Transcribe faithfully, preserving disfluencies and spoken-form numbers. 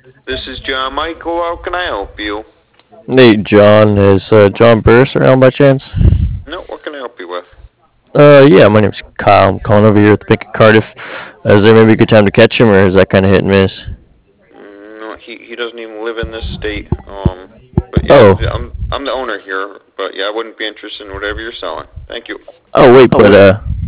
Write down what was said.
This is John Michael. How can I help you? Hey, John. Is uh, John Burris around by chance? No, what can I help you with? Uh, yeah, my name's Kyle. I'm calling over here at the Bank of Cardiff. Uh, is there maybe a good time to catch him, or is that kind of hit and miss? Mm, No, he he doesn't even live in this state. Um, but yeah, Oh, I'm I'm the owner here. But yeah, I wouldn't be interested in whatever you're selling. Thank you. oh, wait, but uh,